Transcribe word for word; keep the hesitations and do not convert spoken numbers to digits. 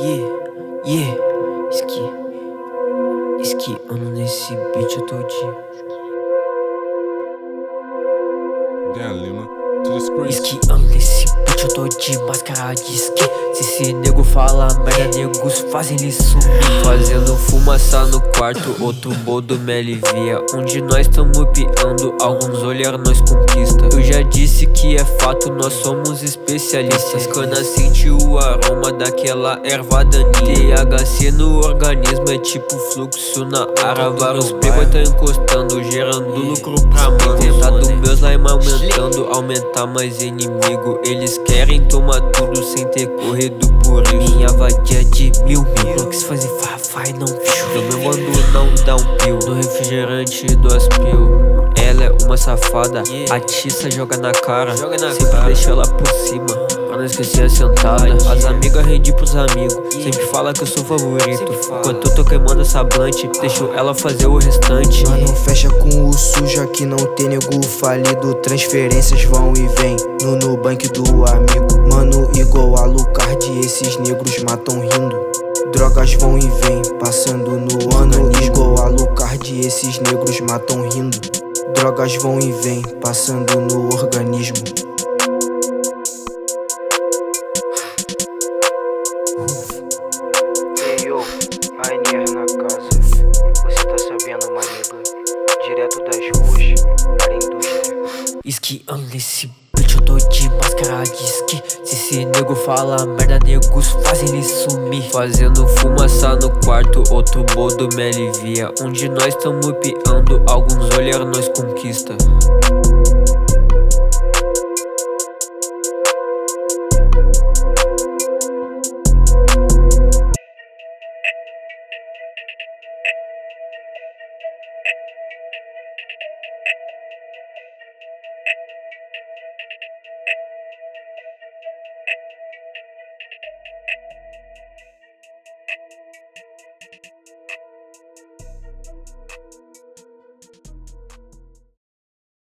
Yeah, yeah, ski, ski, ando nesse beat eu tô dia. Damn, Lima, to the screen. Ski, ando nesse beat eu tô de máscara de ski. Se esse nego fala merda, negos fazem ele sumir. Fazendo fumaça no quarto, outro boldo me alivia. Um de nós tamo piando, alguns olhar nós conquista. Eu já disse que é fato, nós somos especialistas. Cana sente o aroma daquela erva daninha. T H C no organismo é tipo fluxo na ara. Vários pegos tá encostando, gerando lucro pra mano. Tentado meus slime aumentando, aumentar mais inimigo. Eles querem tomar tudo sem ter corrido por isso. Minha vadia de mil mil blocos fazem fa-fa e não fio. Eu me mando não dá um pio no refrigerante duas pio. Ela é uma safada, atiça, joga na cara. Sempre deixa ela por cima, pra não esquecer a sentada. As amigas rendi pros amigos, sempre fala que eu sou favorito. Enquanto eu tô queimando essa blunt, deixo ela fazer o restante. Mas não fecha com o sujo, aqui não tem nego falido. Transferências vão e vem no Nubank do amigo. Mano, igual a Lucard, esses negros matam rindo. Drogas vão e vem, passando no ano. Igual a Lucard, esses negros matam rindo. Drogas vão e vem, passando no organismo. Hey yo, Rainier na casa. Você tá sabendo, uma nega? Direto das ruas para a indústria. Ski, ando nesse beat eu tô de máscara de ski. Se esse nego fala merda, negos fazem ele sumir. Fazendo fumaça no quarto, outro boldo me alivia. Um de nós tamo piando, alguns olhar nós conquista.